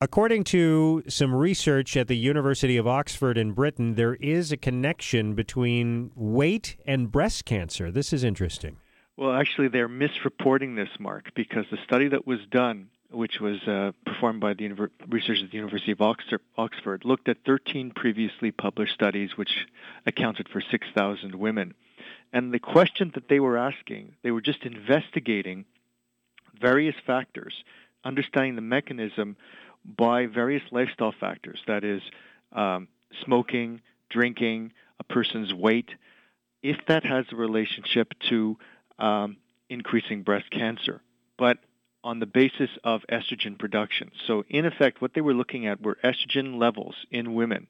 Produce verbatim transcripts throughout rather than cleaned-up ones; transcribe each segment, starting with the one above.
According to some research at the University of Oxford in Britain, there is a connection between weight and breast cancer. This is interesting. Well, actually, they're misreporting this, Mark, because the study that was done, which was uh, performed by the Univer- researchers at the University of Oxford, Oxford, looked at thirteen previously published studies, which accounted for six thousand women. And the question that they were asking, they were just investigating various factors, understanding the mechanism by various lifestyle factors, that is, um, smoking, drinking, a person's weight, if that has a relationship to um, increasing breast cancer, but on the basis of estrogen production. So in effect, what they were looking at were estrogen levels in women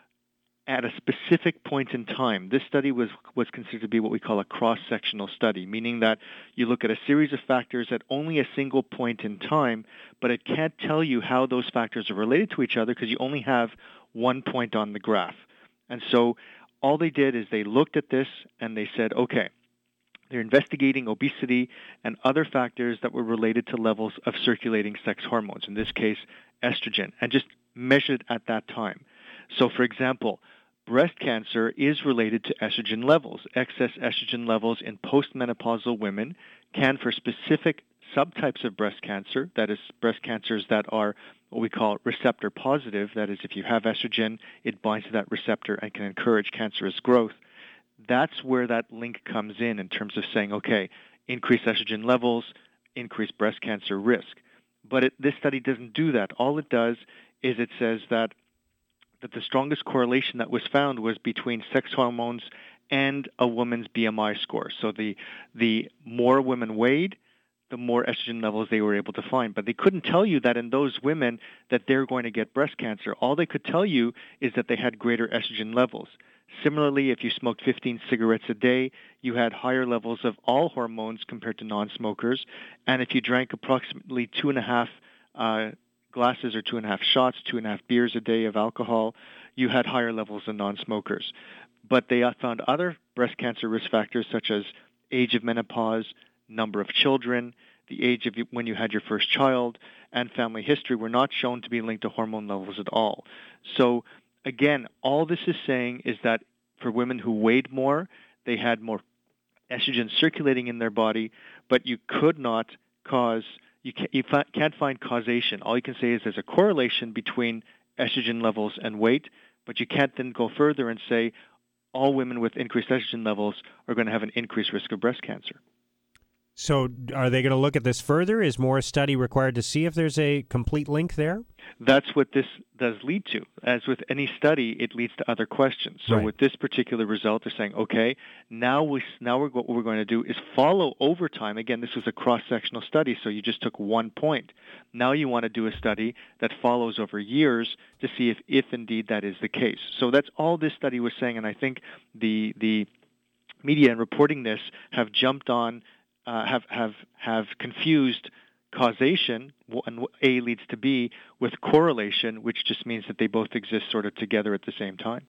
at a specific point in time. This study was, was considered to be what we call a cross-sectional study, meaning that you look at a series of factors at only a single point in time, but it can't tell you how those factors are related to each other because you only have one point on the graph. And so all they did is they looked at this and they said, okay, they're investigating obesity and other factors that were related to levels of circulating sex hormones, in this case, estrogen, and just measured at that time. So, for example, breast cancer is related to estrogen levels. Excess estrogen levels in postmenopausal women can, for specific subtypes of breast cancer, that is, breast cancers that are what we call receptor positive, that is, if you have estrogen, it binds to that receptor and can encourage cancerous growth. That's where that link comes in in terms of saying, okay, increased estrogen levels, increased breast cancer risk. But it, this study doesn't do that. All it does is it says that that the strongest correlation that was found was between sex hormones and a woman's B M I score. So the the more women weighed, the more estrogen levels they were able to find. But they couldn't tell you that in those women that they're going to get breast cancer. All they could tell you is that they had greater estrogen levels. Similarly, if you smoked fifteen cigarettes a day, you had higher levels of all hormones compared to non-smokers. And if you drank approximately two and a half uh, glasses or two and a half shots, two and a half beers a day of alcohol, you had higher levels than non-smokers. But they found other breast cancer risk factors such as age of menopause, number of children, the age of when you had your first child, and family history were not shown to be linked to hormone levels at all. So again, all this is saying is that for women who weighed more, they had more estrogen circulating in their body, but you could not cause You can't, you can't find causation. All you can say is there's a correlation between estrogen levels and weight, but you can't then go further and say all women with increased estrogen levels are going to have an increased risk of breast cancer. So are they going to look at this further? Is more study required to see if there's a complete link there? That's what this does lead to. As with any study, it leads to other questions. So Right. with this particular result, they're saying, okay, now, we, now we're, what we're going to do is follow over time. Again, this was a cross-sectional study, so you just took one point. Now you want to do a study that follows over years to see if, if indeed that is the case. So that's all this study was saying, and I think the the media in reporting this have jumped on Uh, have have have confused causation, and A leads to B, with correlation, which just means that they both exist sort of together at the same time.